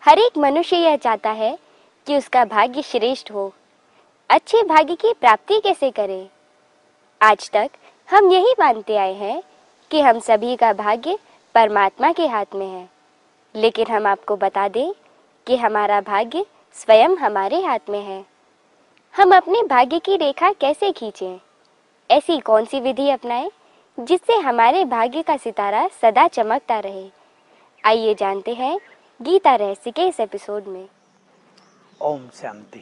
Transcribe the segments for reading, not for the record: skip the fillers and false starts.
हर एक मनुष्य यह चाहता है कि उसका भाग्य श्रेष्ठ हो। अच्छे भाग्य की प्राप्ति कैसे करें? आज तक हम यही मानते आए हैं कि हम सभी का भाग्य परमात्मा के हाथ में है, लेकिन हम आपको बता दें कि हमारा भाग्य स्वयं हमारे हाथ में है। हम अपने भाग्य की रेखा कैसे खींचें? ऐसी कौन सी विधि अपनाएं जिससे हमारे भाग्य का सितारा सदा चमकता रहे? आइए जानते हैं गीता रहस्य के इस एपिसोड में। ओम शांति।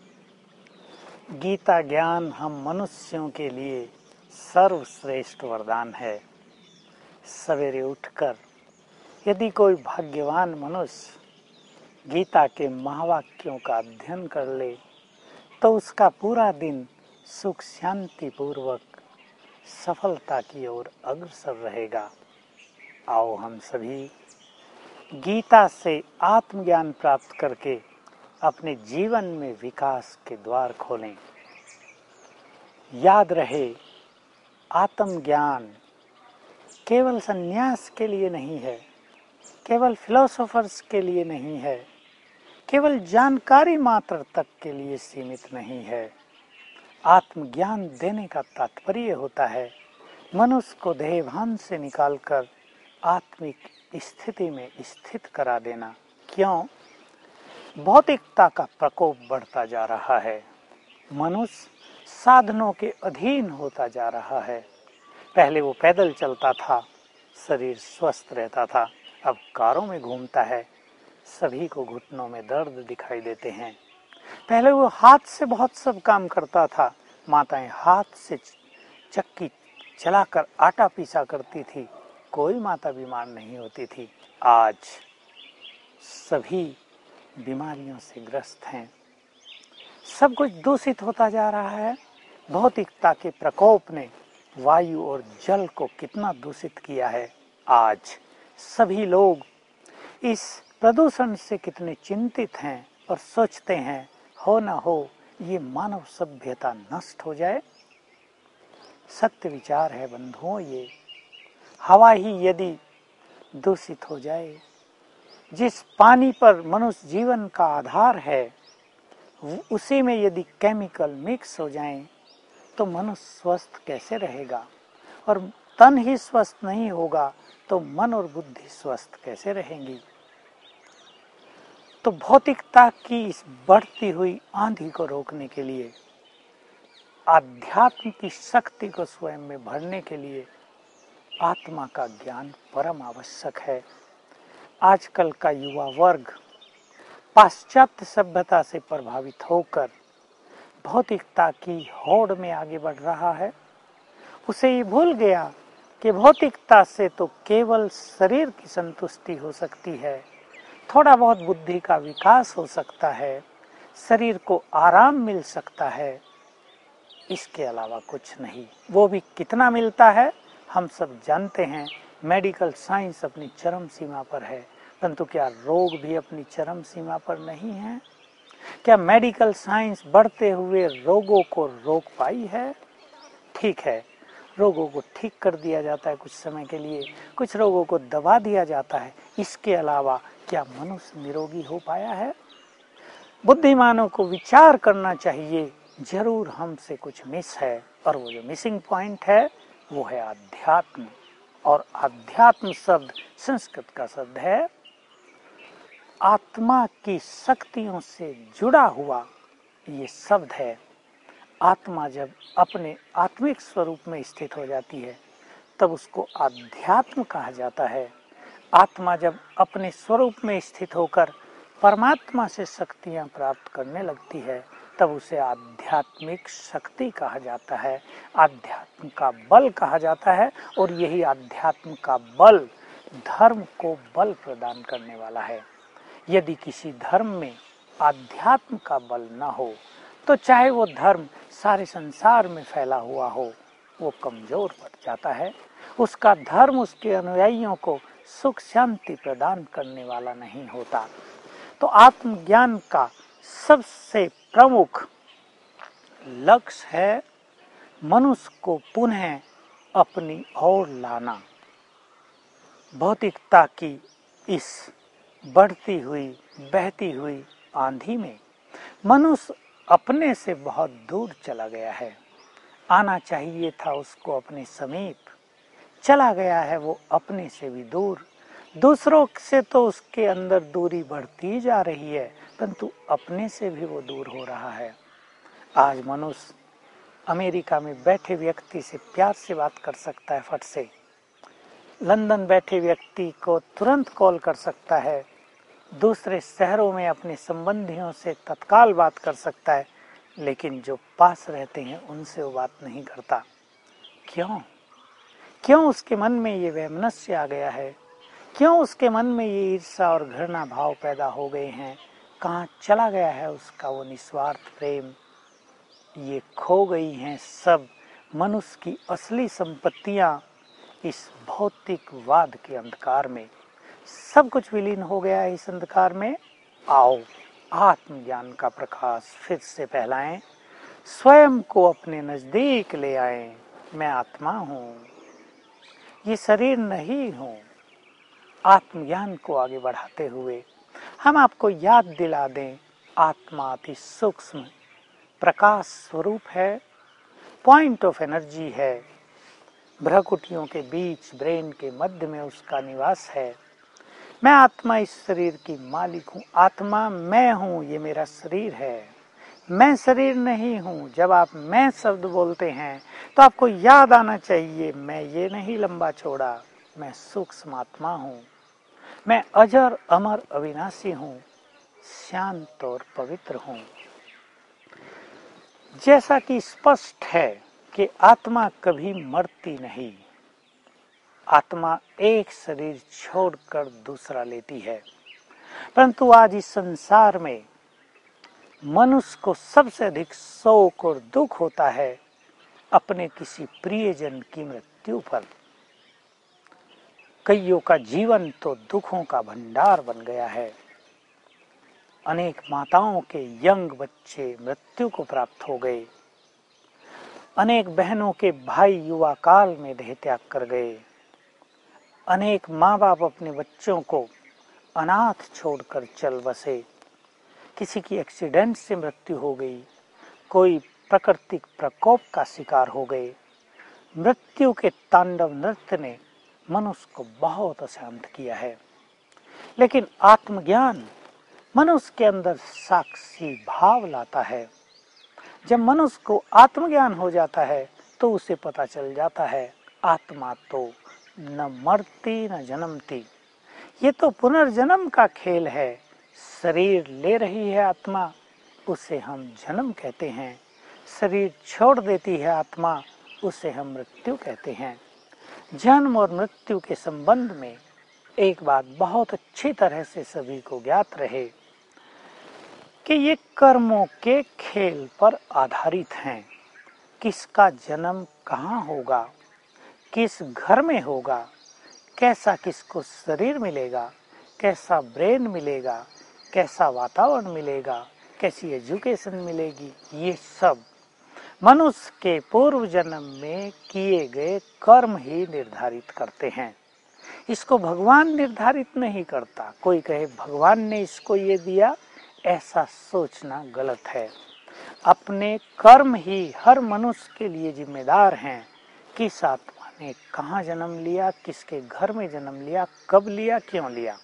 गीता ज्ञान हम मनुष्यों के लिए सर्वश्रेष्ठ वरदान है। सवेरे उठकर यदि कोई भाग्यवान मनुष्य गीता के महावाक्यों का अध्ययन कर ले तो उसका पूरा दिन सुख शांति पूर्वक सफलता की ओर अग्रसर रहेगा। आओ हम सभी गीता से आत्मज्ञान प्राप्त करके अपने जीवन में विकास के द्वार खोलें। याद रहे, आत्मज्ञान केवल सन्यास के लिए नहीं है, केवल फिलोसोफर्स के लिए नहीं है, केवल जानकारी मात्र तक के लिए सीमित नहीं है। आत्मज्ञान देने का तात्पर्य होता है मनुष्य को देहभान से निकालकर आत्मिक स्थिति में स्थित करा देना। क्यों? भौतिकता का प्रकोप बढ़ता जा रहा है। मनुष्य साधनों के अधीन होता जा रहा है। पहले वो पैदल चलता था, शरीर स्वस्थ रहता था। अब कारों में घूमता है, सभी को घुटनों में दर्द दिखाई देते हैं। पहले वो हाथ से बहुत सब काम करता था। माताएं हाथ से चक्की चलाकर आटा पीसा करती थी, कोई माता बीमार नहीं होती थी। आज सभी बीमारियों से ग्रस्त हैं। सब कुछ दूषित होता जा रहा है। भौतिकता के प्रकोप ने वायु और जल को कितना दूषित किया है। आज सभी लोग इस प्रदूषण से कितने चिंतित हैं और सोचते हैं हो ना हो ये मानव सभ्यता नष्ट हो जाए। सत्य विचार है बंधुओं, ये हवा ही यदि दूषित हो जाए, जिस पानी पर मनुष्य जीवन का आधार है, उसी में यदि केमिकल मिक्स हो जाएं तो मनुष्य स्वस्थ कैसे रहेगा? और तन ही स्वस्थ नहीं होगा तो मन और बुद्धि स्वस्थ कैसे रहेंगी? तो भौतिकता की इस बढ़ती हुई आंधी को रोकने के लिए, आध्यात्म की शक्ति को स्वयं में भरने के लिए आत्मा का ज्ञान परम आवश्यक है। आजकल का युवा वर्ग पाश्चात्य सभ्यता से प्रभावित होकर भौतिकता की होड़ में आगे बढ़ रहा है। उसे ये भूल गया कि भौतिकता से तो केवल शरीर की संतुष्टि हो सकती है, थोड़ा बहुत बुद्धि का विकास हो सकता है, शरीर को आराम मिल सकता है, इसके अलावा कुछ नहीं। वो भी कितना मिलता है हम सब जानते हैं। मेडिकल साइंस अपनी चरम सीमा पर है, परंतु क्या रोग भी अपनी चरम सीमा पर नहीं है? क्या मेडिकल साइंस बढ़ते हुए रोगों को रोक पाई है? ठीक है, रोगों को ठीक कर दिया जाता है कुछ समय के लिए, कुछ रोगों को दबा दिया जाता है। इसके अलावा क्या मनुष्य निरोगी हो पाया है? बुद्धिमानों को विचार करना चाहिए, जरूर हमसे कुछ मिस है, और वो जो मिसिंग पॉइंट है वो है अध्यात्म। और अध्यात्म शब्द संस्कृत का शब्द है, आत्मा की शक्तियों से जुड़ा हुआ ये शब्द है। आत्मा जब अपने आत्मिक स्वरूप में स्थित हो जाती है तब उसको आध्यात्म कहा जाता है। आत्मा जब अपने स्वरूप में स्थित होकर परमात्मा से शक्तियां प्राप्त करने लगती है तब उसे आध्यात्मिक शक्ति कहा जाता है, आध्यात्म का बल कहा जाता है। और यही आध्यात्म का बल धर्म को बल प्रदान करने वाला है। यदि किसी धर्म में आध्यात्म का बल न हो तो चाहे वो धर्म सारे संसार में फैला हुआ हो, वो कमजोर पड़ जाता है। उसका धर्म उसके अनुयायियों को सुख शांति प्रदान करने वाला नहीं होता। तो आत्मज्ञान का सबसे प्रमुख लक्ष्य है मनुष्य को पुनः अपनी ओर लाना। भौतिकता की इस बढ़ती हुई बहती हुई आंधी में मनुष्य अपने से बहुत दूर चला गया है। आना चाहिए था उसको अपने समीप, चला गया है वो अपने से भी दूर। दूसरों से तो उसके अंदर दूरी बढ़ती जा रही है, परंतु अपने से भी वो दूर हो रहा है। आज मनुष्य अमेरिका में बैठे व्यक्ति से प्यार से बात कर सकता है फट से, लंदन बैठे व्यक्ति को तुरंत कॉल कर सकता है, दूसरे शहरों में अपने संबंधियों से तत्काल बात कर सकता है, लेकिन जो पास रहते हैं उनसे वो बात नहीं करता। क्यों? क्यों उसके मन में ये वैमनस्य आ गया है? क्यों उसके मन में ये ईर्ष्या और घृणा भाव पैदा हो गए हैं? कहाँ चला गया है उसका वो निस्वार्थ प्रेम? ये खो गई हैं सब मनुष्य की असली संपत्तियां इस भौतिकवाद के अंधकार में। सब कुछ विलीन हो गया है इस अंधकार में। आओ आत्मज्ञान का प्रकाश फिर से फैलाएं, स्वयं को अपने नजदीक ले आएं। मैं आत्मा हूँ, ये शरीर नहीं हूँ। आत्मज्ञान को आगे बढ़ाते हुए हम आपको याद दिला दें, आत्मा अति सूक्ष्म प्रकाश स्वरूप है, पॉइंट ऑफ एनर्जी है। भ्रकुटियों के बीच ब्रेन के मध्य में उसका निवास है। मैं आत्मा इस शरीर की मालिक हूँ। आत्मा मैं हूँ, ये मेरा शरीर है, मैं शरीर नहीं हूँ। जब आप मैं शब्द बोलते हैं तो आपको याद आना चाहिए, मैं ये नहीं लंबा चौड़ा, मैं सूक्ष्म आत्मा हूँ। मैं अजर अमर अविनाशी हूँ, शांत और पवित्र हूँ। जैसा कि स्पष्ट है कि आत्मा कभी मरती नहीं। आत्मा एक शरीर छोड़कर दूसरा लेती है, परंतु आज इस संसार में मनुष्य को सबसे अधिक शोक और दुख होता है अपने किसी प्रियजन की मृत्यु पर। कईयों का जीवन तो दुखों का भंडार बन गया है। अनेक माताओं के यंग बच्चे मृत्यु को प्राप्त हो गए। अनेक बहनों के भाई युवा काल में देह त्याग कर गए। अनेक माँ बाप अपने बच्चों को अनाथ छोड़कर चल बसे। किसी की एक्सीडेंट से मृत्यु हो गई, कोई प्राकृतिक प्रकोप का शिकार हो गए। मृत्यु के तांडव नृत्य ने मनुष्य को बहुत अशांत किया है। लेकिन आत्मज्ञान मनुष्य के अंदर साक्षी भाव लाता है। जब मनुष्य को आत्मज्ञान हो जाता है तो उसे पता चल जाता है, आत्मा तो न मरती न जन्मती, ये तो पुनर्जन्म का खेल है। शरीर ले रही है आत्मा, उसे हम जन्म कहते हैं। शरीर छोड़ देती है आत्मा, उसे हम मृत्यु कहते हैं। जन्म और मृत्यु के संबंध में एक बात बहुत अच्छी तरह से सभी को ज्ञात रहे कि ये कर्मों के खेल पर आधारित हैं। किसका जन्म कहाँ होगा, किस घर में होगा, कैसा किसको शरीर मिलेगा, कैसा ब्रेन मिलेगा, कैसा वातावरण मिलेगा, कैसी एजुकेशन मिलेगी, ये सब मनुष्य के पूर्व जन्म में किए गए कर्म ही निर्धारित करते हैं। इसको भगवान निर्धारित नहीं करता। कोई कहे भगवान ने इसको ये दिया, ऐसा सोचना गलत है। अपने कर्म ही हर मनुष्य के लिए जिम्मेदार हैं। किस आत्मा ने कहाँ जन्म लिया, किसके घर में जन्म लिया, कब लिया, क्यों लिया।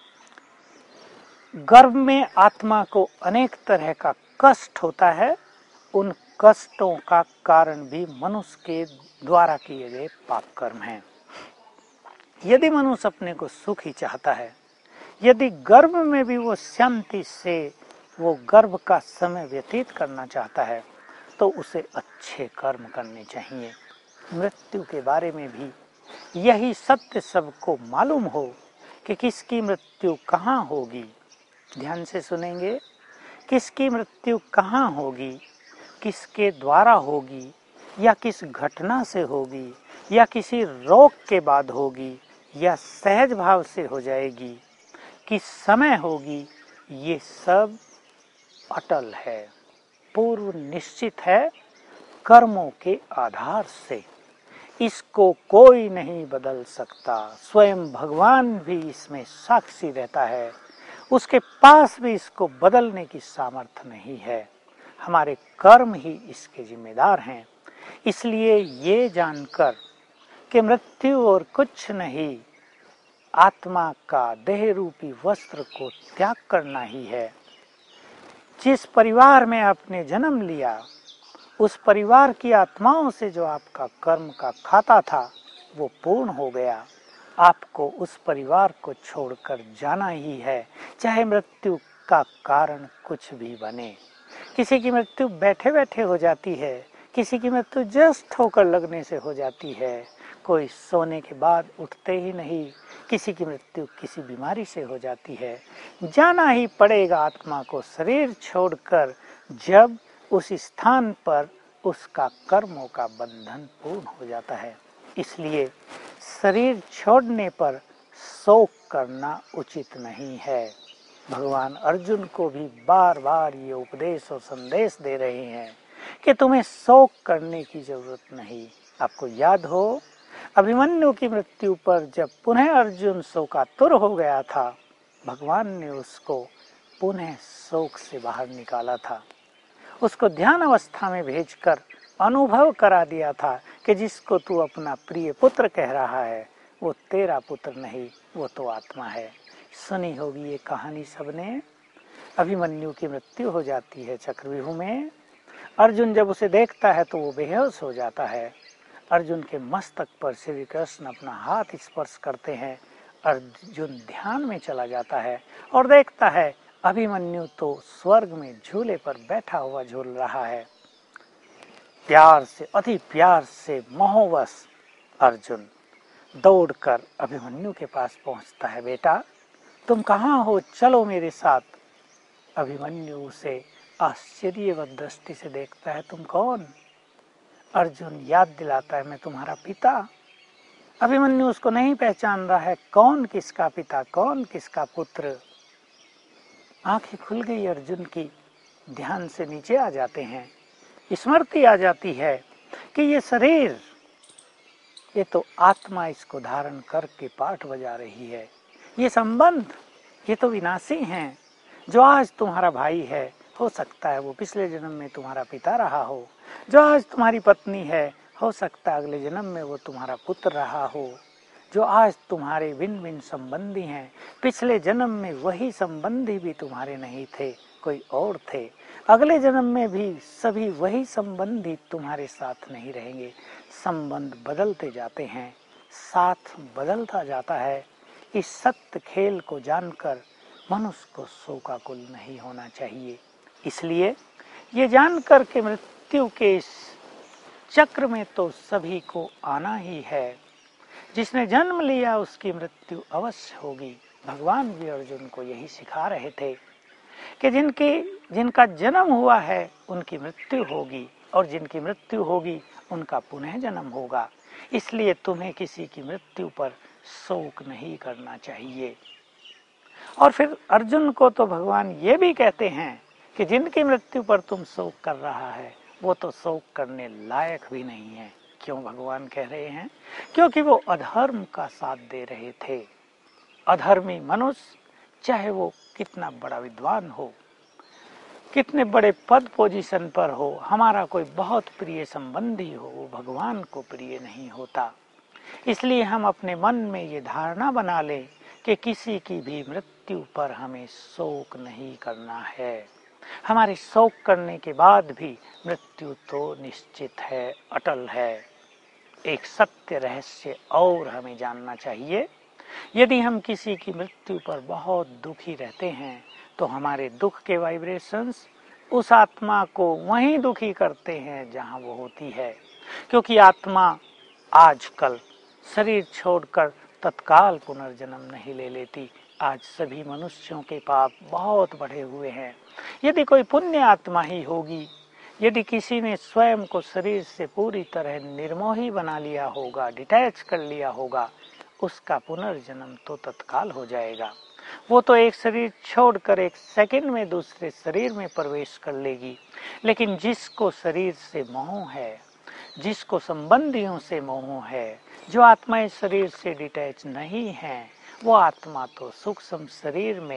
गर्भ में आत्मा को अनेक तरह का कष्ट होता है। उन कष्टों का कारण भी मनुष्य के द्वारा किए गए पाप कर्म हैं। यदि मनुष्य अपने को सुखी चाहता है, यदि गर्भ में भी वो शांति से वो गर्भ का समय व्यतीत करना चाहता है, तो उसे अच्छे कर्म करने चाहिए। मृत्यु के बारे में भी यही सत्य सबको मालूम हो कि किसकी मृत्यु कहाँ होगी। ध्यान से सुनेंगे, किसकी मृत्यु कहाँ होगी, किसके द्वारा होगी, या किस घटना से होगी, या किसी रोग के बाद होगी, या सहज भाव से हो जाएगी, किस समय होगी, ये सब अटल है, पूर्व निश्चित है कर्मों के आधार से। इसको कोई नहीं बदल सकता। स्वयं भगवान भी इसमें साक्षी रहता है उसके पास भी इसको बदलने की सामर्थ्य नहीं है। हमारे कर्म ही इसके जिम्मेदार हैं। इसलिए ये जानकर कि मृत्यु और कुछ नहीं, आत्मा का देह रूपी वस्त्र को त्याग करना ही है। जिस परिवार में आपने जन्म लिया, उस परिवार की आत्माओं से जो आपका कर्म का खाता था वो पूर्ण हो गया। आपको उस परिवार को छोड़कर जाना ही है, चाहे मृत्यु का कारण कुछ भी बने। किसी की मृत्यु बैठे बैठे हो जाती है, किसी की मृत्यु जस्ट ठोकर लगने से हो जाती है, कोई सोने के बाद उठते ही नहीं, किसी की मृत्यु किसी बीमारी से हो जाती है। जाना ही पड़ेगा आत्मा को शरीर छोड़कर, जब उस स्थान पर उसका कर्मों का बंधन पूर्ण हो जाता है। इसलिए शरीर छोड़ने पर शोक करना उचित नहीं है। भगवान अर्जुन को भी बार बार ये उपदेश और संदेश दे रहे हैं कि तुम्हें शोक करने की जरूरत नहीं। आपको याद हो, अभिमन्यु की मृत्यु पर जब पुनः अर्जुन शोकातुर हो गया था, भगवान ने उसको पुनः शोक से बाहर निकाला था। उसको ध्यान अवस्था में भेजकर अनुभव करा दिया था कि जिसको तू अपना प्रिय पुत्र कह रहा है वो तेरा पुत्र नहीं, वो तो आत्मा है। सुनी होगी ये कहानी सबने। अभिमन्यु की मृत्यु हो जाती है चक्रव्यूह में। अर्जुन जब उसे देखता है तो वो बेहोश हो जाता है। अर्जुन के मस्तक पर श्री कृष्ण अपना हाथ स्पर्श करते हैं। अर्जुन ध्यान में चला जाता है और देखता है अभिमन्यु तो स्वर्ग में झूले पर बैठा हुआ झूल रहा है। प्यार से, अति प्यार से मोहवश अर्जुन दौड़कर अभिमन्यु के पास पहुंचता है। बेटा तुम कहाँ हो, चलो मेरे साथ। अभिमन्यु उसे आश्चर्यवत दृष्टि से देखता है। तुम कौन? अर्जुन याद दिलाता है, मैं तुम्हारा पिता। अभिमन्यु उसको नहीं पहचान रहा है, कौन किसका पिता, कौन किसका पुत्र। आंखें खुल गई अर्जुन की, ध्यान से नीचे आ जाते हैं। स्मृति आ जाती है कि ये शरीर, ये तो आत्मा इसको धारण करके पाठ बजा रही है। ये संबंध, ये तो विनाशी हैं। जो आज तुम्हारा भाई है, हो सकता है वो पिछले जन्म में तुम्हारा पिता रहा हो। जो आज तुम्हारी पत्नी है, हो सकता है अगले जन्म में वो तुम्हारा पुत्र रहा हो। जो आज तुम्हारे भिन्न भिन्न संबंधी हैं, पिछले जन्म में वही संबंधी भी तुम्हारे नहीं थे, कोई और थे। अगले जन्म में भी सभी वही संबंधी तुम्हारे साथ नहीं रहेंगे। संबंध बदलते जाते हैं, साथ बदलता जाता है। इस सत्य खेल को जानकर मनुष्य को शोकाकुल नहीं होना चाहिए। इसलिए ये जानकर के मृत्यु के इस चक्र में तो सभी को आना ही है। जिसने जन्म लिया उसकी मृत्यु अवश्य होगी। भगवान भी अर्जुन को यही सिखा रहे थे कि जिनका जन्म हुआ है उनकी मृत्यु होगी, और जिनकी मृत्यु होगी उनका पुनः जन्म होगा। इसलिए तुम्हें किसी की मृत्यु पर शोक नहीं करना चाहिए। और फिर अर्जुन को तो भगवान ये भी कहते हैं कि जिनकी मृत्यु पर तुम शोक कर रहा है वो तो शोक करने लायक भी नहीं है। क्यों भगवान कह रहे हैं? क्योंकि वो अधर्म का साथ दे रहे थे। अधर्मी मनुष्य, चाहे वो कितना बड़ा विद्वान हो, कितने बड़े पद पोजीशन पर हो, हमारा कोई बहुत प्रिय संबंधी हो, वो भगवान को प्रिय नहीं होता। इसलिए हम अपने मन में ये धारणा बना लें कि किसी की भी मृत्यु पर हमें शोक नहीं करना है। हमारे शोक करने के बाद भी मृत्यु तो निश्चित है, अटल है। एक सत्य रहस्य और हमें जानना चाहिए। यदि हम किसी की मृत्यु पर बहुत दुखी रहते हैं तो हमारे दुख के वाइब्रेशंस उस आत्मा को वहीं दुखी करते हैं जहां वो होती है। क्योंकि आत्मा आजकल शरीर छोड़कर तत्काल पुनर्जन्म नहीं ले लेती। आज सभी मनुष्यों के पाप बहुत बढ़े हुए हैं। यदि कोई पुण्य आत्मा ही होगी, यदि किसी ने स्वयं को शरीर से पूरी तरह निर्मोही बना लिया होगा, डिटैच कर लिया होगा, उसका पुनर्जन्म तो तत्काल हो जाएगा। वो तो एक शरीर छोड़कर एक सेकंड में दूसरे शरीर में प्रवेश कर लेगी। लेकिन जिसको शरीर से मोह है, जिसको संबंधियों से मोह है, जो आत्मा इस शरीर से डिटैच नहीं है, वो आत्मा तो सूक्ष्म शरीर में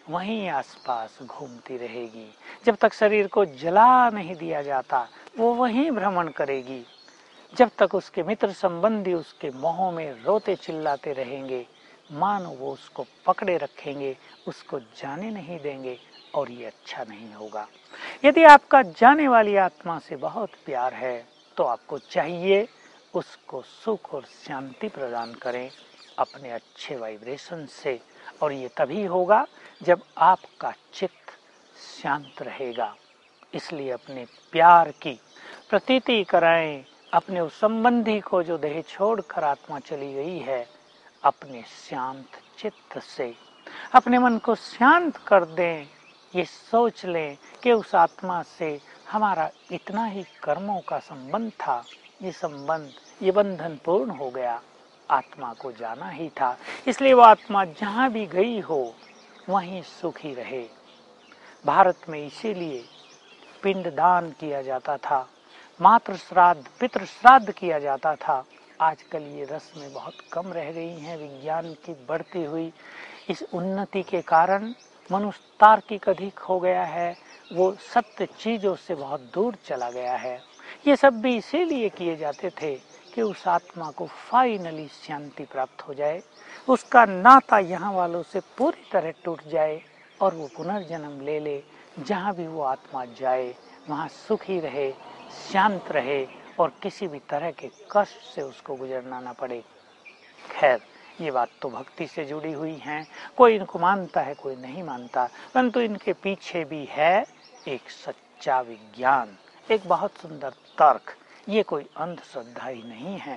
वहीं आसपास घूमती रहेगी। जब तक शरीर को जला नहीं दिया जाता वो वहीं भ्रमण करेगी। जब तक उसके मित्र संबंधी उसके मोह में रोते चिल्लाते रहेंगे, मानो वो उसको पकड़े रखेंगे, उसको जाने नहीं देंगे, और ये अच्छा नहीं होगा। यदि आपका जाने वाली आत्मा से बहुत प्यार है तो आपको चाहिए उसको सुख और शांति प्रदान करें अपने अच्छे वाइब्रेशन से, और ये तभी होगा जब आपका चित्त शांत रहेगा। इसलिए अपने प्यार की प्रतीति कराएं अपने उस संबंधी को जो देह छोड़कर आत्मा चली गई है। अपने शांत चित्त से अपने मन को शांत कर दें। ये सोच लें कि उस आत्मा से हमारा इतना ही कर्मों का संबंध था, ये संबंध, ये बंधन पूर्ण हो गया, आत्मा को जाना ही था, इसलिए वो आत्मा जहां भी गई हो वहीं सुखी रहे। भारत में इसीलिए पिंडदान किया जाता था, मातृ श्राद्ध, पितृ श्राद्ध किया जाता था। आजकल ये रस्में बहुत कम रह गई हैं। विज्ञान की बढ़ती हुई इस उन्नति के कारण मनुष्य तार्किक अधिक हो गया है, वो सत्य चीजों से बहुत दूर चला गया है। ये सब भी इसीलिए किए जाते थे कि उस आत्मा को फाइनली शांति प्राप्त हो जाए, उसका नाता यहाँ वालों से पूरी तरह टूट जाए और वो पुनर्जन्म ले ले। जहाँ भी वो आत्मा जाए वहाँ सुखी रहे, शांत रहे और किसी भी तरह के कष्ट से उसको गुजरना ना पड़े। खैर, ये बात तो भक्ति से जुड़ी हुई हैं, कोई इनको मानता है कोई नहीं मानता, परंतु इनके पीछे भी है एक सच्चा विज्ञान, एक बहुत सुंदर तर्क। ये कोई अंधश्रद्धा ही नहीं है।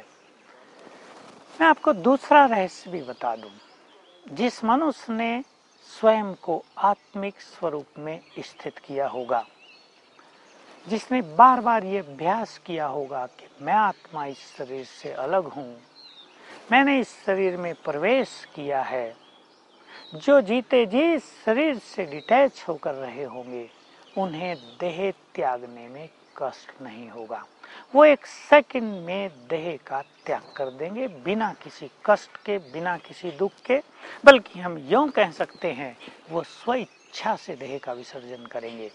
मैं आपको दूसरा रहस्य भी बता दूं। जिस मनुष्य ने स्वयं को आत्मिक स्वरूप में स्थित किया होगा, जिसने बार बार ये अभ्यास किया होगा कि मैं आत्मा इस शरीर से अलग हूँ, मैंने इस शरीर में प्रवेश किया है, जो जीते जी इस शरीर से डिटैच होकर रहे होंगे उन्हें देह त्यागने में कष्ट नहीं होगा। वो एक सेकंड में देह का त्याग कर देंगे, बिना किसी कष्ट के, बिना किसी दुख के, बल्कि हम यूं कह सकते हैं वो स्वेच्छा से देह का विसर्जन करेंगे।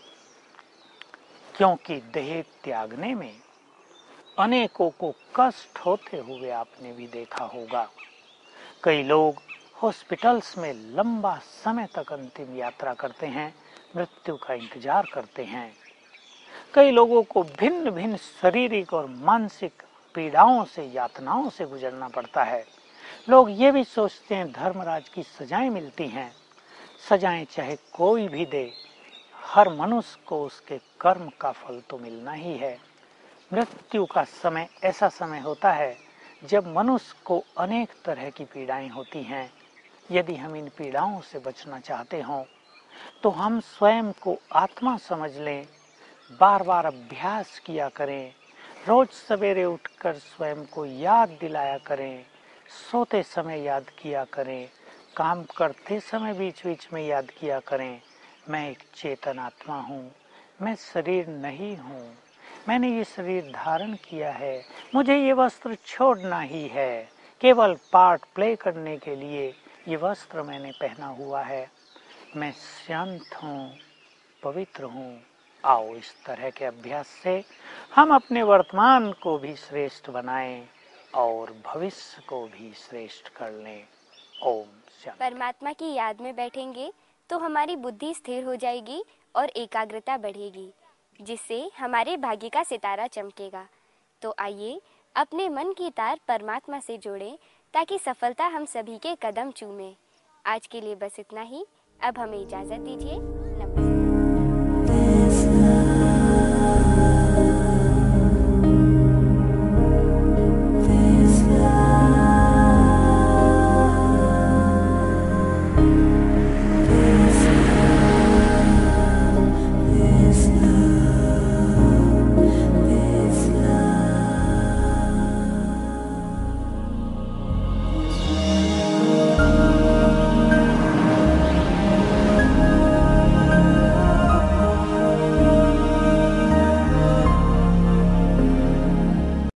क्योंकि देह त्यागने में अनेकों को कष्ट होते हुए आपने भी देखा होगा। कई लोग हॉस्पिटल्स में लंबा समय तक अंतिम यात्रा करते हैं, मृत्यु का इंतजार करते हैं। कई लोगों को भिन्न भिन्न शारीरिक और मानसिक पीड़ाओं से, यातनाओं से गुजरना पड़ता है। लोग ये भी सोचते हैं धर्मराज की सजाएं मिलती हैं। सजाएं चाहे कोई भी दे, हर मनुष्य को उसके कर्म का फल तो मिलना ही है। मृत्यु का समय ऐसा समय होता है जब मनुष्य को अनेक तरह की पीड़ाएं होती हैं। यदि हम इन पीड़ाओं से बचना चाहते हों तो हम स्वयं को आत्मा समझ लें, बार बार अभ्यास किया करें, रोज सवेरे उठकर स्वयं को याद दिलाया करें, सोते समय याद किया करें, काम करते समय बीच बीच में याद किया करें, मैं एक चेतन आत्मा हूँ, मैं शरीर नहीं हूँ, मैंने ये शरीर धारण किया है, मुझे ये वस्त्र छोड़ना ही है, केवल पार्ट प्ले करने के लिए ये वस्त्र मैंने पहना हुआ है, मैं शांत हूँ, पवित्र हूँ। आओ इस तरह के अभ्यास से हम अपने वर्तमान को भी श्रेष्ठ बनाएं और भविष्य को भी श्रेष्ठ कर लें। ओम शांति। परमात्मा की याद में बैठेंगे तो हमारी बुद्धि स्थिर हो जाएगी और एकाग्रता बढ़ेगी, जिससे हमारे भाग्य का सितारा चमकेगा। तो आइए अपने मन की तार परमात्मा से जोड़ें ताकि सफलता हम सभी के कदम चूमे। आज के लिए बस इतना ही। अब हमें इजाजत दीजिए।